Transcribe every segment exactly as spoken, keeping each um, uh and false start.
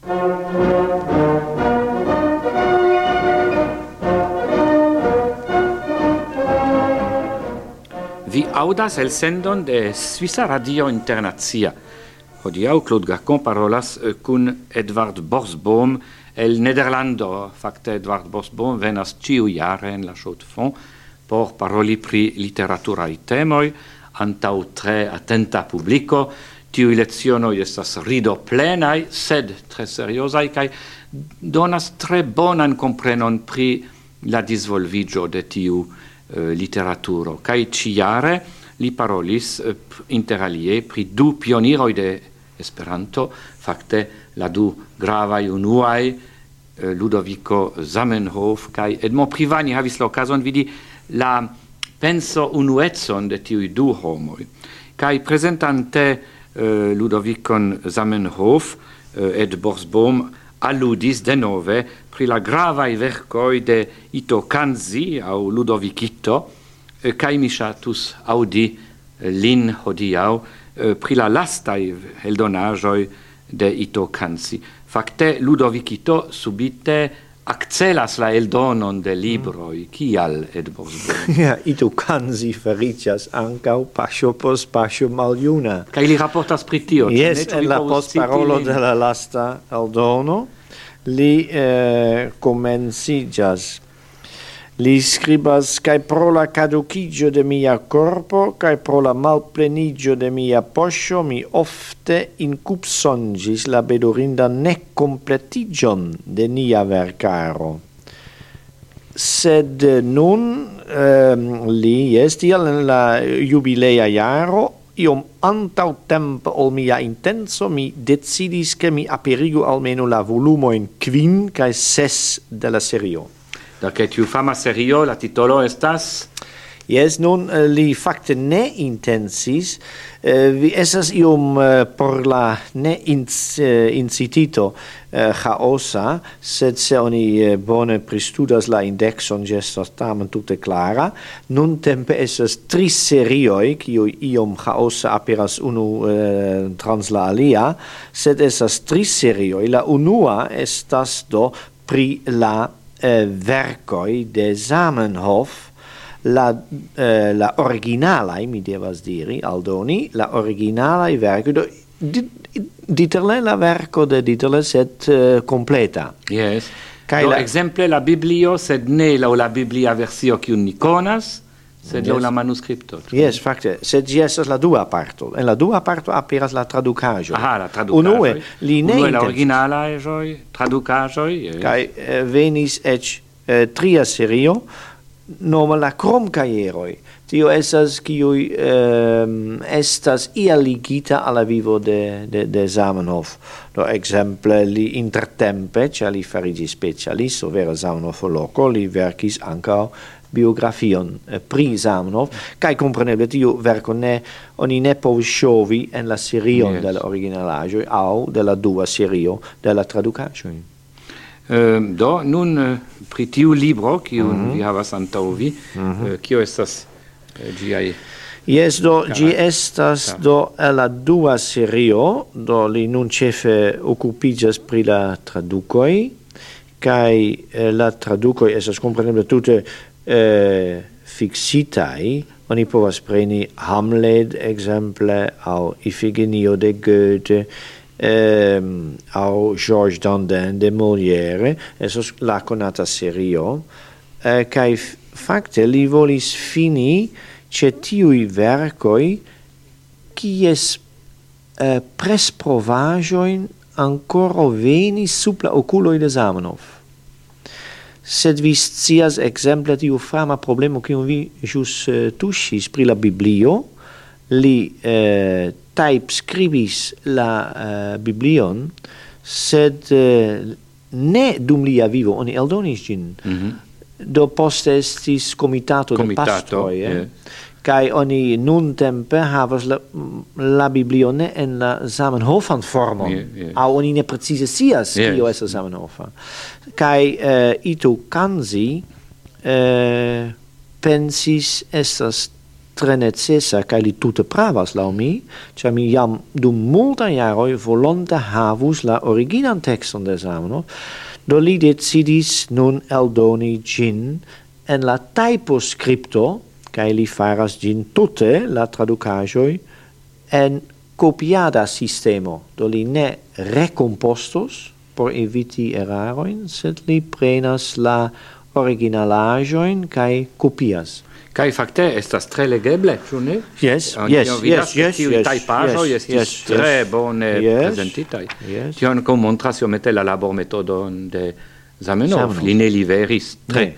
Vi audas el sendon de Svisa Radio Internacia. Hodiaŭ Claude Gacon parolas kun Edvard Borsboom el Nederlando. Fakte Edvard Borsboom venas ĉiujare en la Chaux-de-Fonds por paroli pri literaturaj temoj antaŭ tre atenta publiko. Tiuj lecionoj estas ridoplenaj, sed tre seriozaj kaj donas tre bonan komprenon pri la disvolviĝo de tiu uh, literaturo. Kaj ĉiare li parolis uh, inter alie pri du pioniroj de Esperanto, fakte la du gravaj unuaj, uh, Ludovico Zamenhof kaj Edmond Privani havis la okazon vidi la penso unuecon de tiuj du homoj. Kaj prezentante uh, Ludovicon Zamenhof, uh, Ed Borsboom alludis denove pri la gravaj verkoj de Ito Kanzi aŭ Ludovicito, uh, kaj mi ŝatus aŭdi lin hodiaŭ uh, pri la lastaj eldonaĵoj de Ito Kanzi. Fakte Ludovicito subite accelas la eldonon de libroi, kial Ed Borsboom? Ja, Ito Kanzi fariĝas ankaŭ paŝo post paŝo maljuna. Kaj li raportas pri tio. Jes, en la postparolo de la lasta eldono li eh, komenciĝas. Li skribas: kaj pro la kadukiĝo de mia korpo kaj pro la malpleniĝo de mia poŝo mi ofte inkupsonĝis la bedaŭrindan nekompletiĝon de nia verkaro. Sed nun um, li jes tial en la jubilea jaro iom antaŭ tempo ol mia intenco mi decidis ke mi aperigu almeno la volumojn kvin kaj ses de la serio. Da che tiu fama serio, la titolo estas? Yes, nun uh, li fakte ne intensis, uh, vi esas iom uh, por la ne inc, uh, incitito uh, chaosa, sed se oni uh, bone pristudas la indexon, gestas tamen tute clara. Nun tempe esas tri serioi, kiu iom chaosa aperas unu uh, trans la alia, sed esas tri serioi. La unua estas do pri la Uh, verkoj de Zamenhof, la, uh, la originalaj, mi devas diri, aldoni, la originalaj verkoj, do Dieterle la verko de Dieterle, sed uh, completa. Yes. Kaj do la... exemple la Biblio, sed ne laŭ la Biblia versio kiun ni konas, sed laŭ Yes. la manuskripto. Yes, fakte, sed ĝi estas la dua parto. En la dua parto aperas la tradukaĵo. Aha, la tradukaĵoj. Unue, li ne Unue la intencis. originalaĵoj, tradukaĵoj. Kaj eh, venis eĉ eh, tria serio, nome la kromkajeroj. Tio estas kiuj eh, estas iel ligita al la vivo de, de, de Zamenhof. Do ekzemple li intertempe, ĉar li fariĝis specialisto vera Zamenhof-loko, li verkis ankaŭ biografion eh, pri Zamenhof, kaj kompreneble tiu verko ne oni ne povis ŝovi en la serion yes. de la originalaĵoj aŭ de la dua serio de la tradukaĵoj. Uh, do nun uh, pri tiu libro kiun mm-hmm. vi havas antaŭ vi, mm-hmm. uh, kio estas uh, ĝiaj Yes, do ĝi estas do la dua serio, do li nun ĉefe okupiĝas pri la tradukoj, kaj eh, la tradukoj estas kompreneble tute eh, fiksitaj. Oni povas preni Hamlet ekzemple aŭ Ifigenio de Goethe, eh, aŭ Georges Dandin de Molière, estas la konata serio, eh, kaj fakte li volis fini ĉe tiuj verkoj kies eh, presprovaĵojn ankoraŭ venis sub la okuloj de Zamenhof. Sed vi scias ekzemple tiu fama problemo kiun vi ĵus uh, tuŝis pri la Biblio. Li uh, tajpskribis la uh, Biblion, sed uh, ne dum lia vivo oni eldonis ĝin. Mm-hmm. Do poste estis komitato, komitato de pastroj, eh? yeah. Kaj oni nuntempe havas la, la Biblio ne en la Zamenhofan formon, yeah, yeah. aŭ oni ne precize scias yes. kio estas Zamenhofa. Kaj uh, Ito Kanzi uh, pensis estas tre necessa, kaj li tute pravas laŭ mi, ĉar mi jam dum multaj jaroj volonte havus la originan tekston de Zamenhof, do li decidis nun eldoni ĝin en la tajposkripto, kaj li faras ĝin tute la tradukaĵoj en copiada sistemo, do li ne recompostos por eviti erarojn, sed li prenas la originalaĵojn kaj kopias. Kaj fakte estas tre legeble, ĉu ne? Yes, yes, yes, yes, tiuj tajpaĵoj estis tre bone prezentitaj. Tio ankaŭ montras iomete la labormetodon de Zamenhof. Li ne liveris tre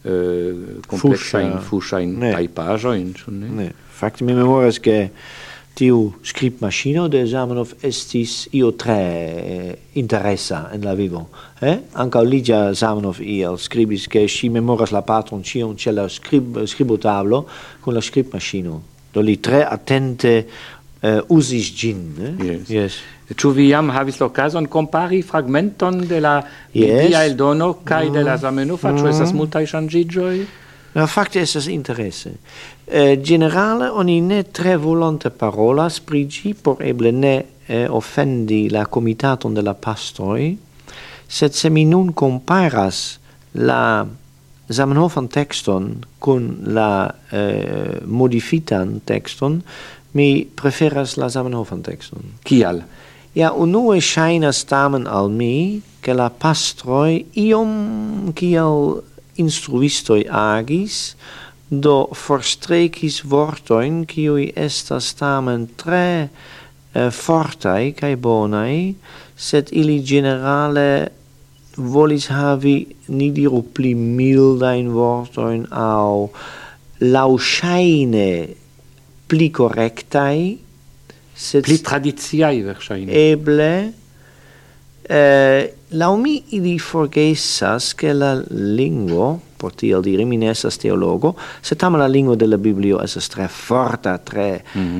kompleksajn fuŝajn tajpaĵojn, ĉu ne? Ne, fakte mi memoras ke tiu skribmaŝino de Zamenhof estis io tre interesa en la vivo. Eh? Ankaŭ Lydia Zamenhof iel skribis ke ŝi memoras la patron ĉion ĉe la skrib, skribotablo kun la skribmaŝino. Do li tre atente uh, uzis ĝin. Eh? Yes. Yes. Ĉu vi jam havis la okazon kompari fragmenton de la biblia yes. eldono kaj mm. de la Zamenhofa? Ĉu estas multaj ŝanĝiĝoj? No, fakte estas interese. Eh, generale oni ne tre volonte parolas pri ĝi por eble ne eh, ofendi la komitaton de la pastroj, sed se mi nun comparas la Zamenhofan tekston kun la eh, modifitan tekston, mi preferas la Zamenhofan tekston. Kial? Ja, unue ŝajnas tamen al mi, ke la pastroj iom kiel instruistoj agis, do forstrekis vortojn, kiuj estas tamen tre eh, fortaj kaj bonaj, sed ili generale volis havi, ni diru, pli mildajn vortojn aŭ laŭŝajne pli korektaj, sed pli tradiciaj verŝajne. Eble eh, laŭ mi ili forgesas ke la lingvo, por tiel diri, mi ne estas teologo, sed tamen la lingvo de la Biblio estas tre forta, tre mm-hmm.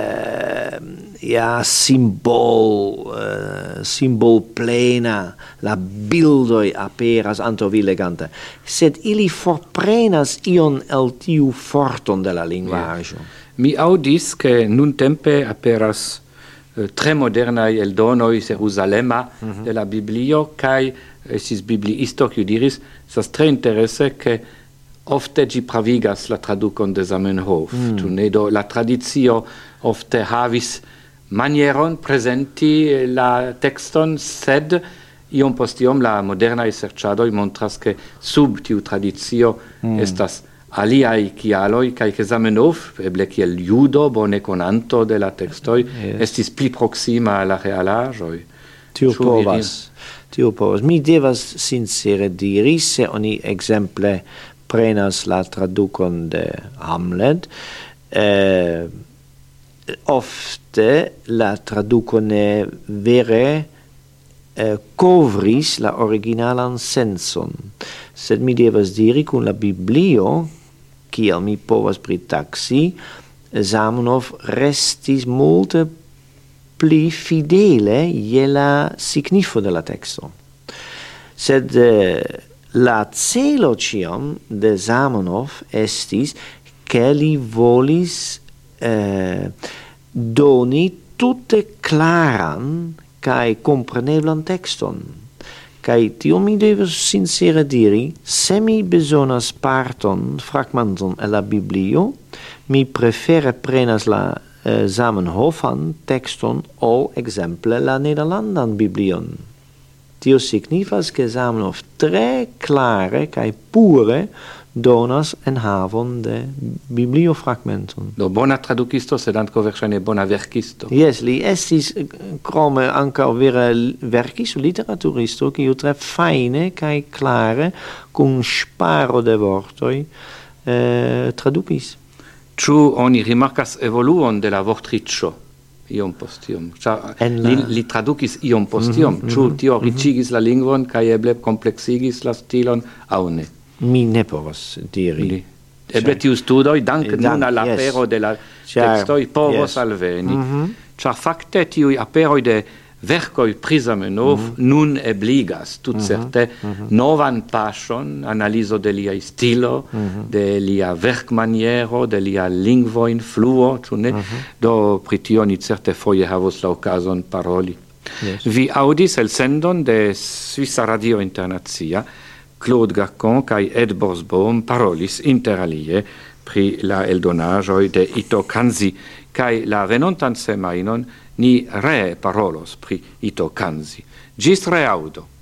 eh, ja, simbol, eh, simbol plena, la bildoj aperas antaŭ vi legante, sed ili forprenas ion el tiu forton de la lingvaĵo. Yeah. Mi aŭdis ke nuntempe aperas eh, tre modernaj eldonoj Jeruzalema mm-hmm. de la Biblio, kaj estis bibliisto kiu diris, estas tre interese ke ofte ĝi pravigas la tradukon de Zamenhof. Mm. Ĉu ne? Do la tradicio ofte havis manieron prezenti la tekston, sed iom post iom la modernaj serĉadoj montras ke sub tiu tradicio mm. estas aliaj kialoj, kaj ke Zamenhof, eble kiel judo, bone konanto de la tekstoj, yes. estis pli proksima al la realaĵoj. Tio povas. Tio povas. Mi devas sincere diri, se oni exemple prenas la tradukon de Hamlet, eh, ofte la traduko ne vere eh, kovris la originalan senson. Sed mi devas diri kun la Biblio, kiel mi povas pritaksi, Zamenhof restis multe pli fidele je la signifo de la teksto. Sed eh, la celo ĉiam de Zamenhof estis ke li volis eh, doni tute klaran kaj kompreneblan tekston. Kaj tio mi devas sincere diri, se mi bezonas parton, fragmenton el la Biblio, mi prefere prenas la Zamenhofan tekston ol exemple la Nederlandan Biblion. Tio signifas ke Zamenhof tre klare kaj pure donas en havon de bibliofragmenton. Do bona tradukisto, sed ankaŭ verŝajne bona verkisto. Yes, li estis krome ankaŭ vere verkisto, literaturisto, kiu tre fajne kaj klare kun ŝparo de vortoj eh, tradukis. Ĉu oni rimarkas evoluon de la vortriĉo iom post iom? La... Li, li tradukis iom post iom. Mm-hmm, Ĉu tio riĉigis la lingvon kaj eble kompleksigis la stilon aŭ ne? Mi ne povas diri. Li. Eble tiu studoj, dank nun al apero de la tekstoj, povos alveni. Mm-hmm. Ĉar fakte tiuj aperoj de vercoi prisamenov mm-hmm. nun ebligas tut certe mm-hmm. novan pasion, analiso de lia stilo, mm-hmm. de lia verkmaniero, de lia lingvo influo, ĉu ne? Mm-hmm. Do pri tio ni certe foje havos la okazon paroli. Yes. Vi audis elsendon de Svisa Radio Internacia, Claude Gacon kaj Ed Borsbohm parolis inter alie pri la eldonaĵoj de Ito Kanzi, kaj la venontan semajnon ni re parolos pri Ito Kanzi. Gis reaudo.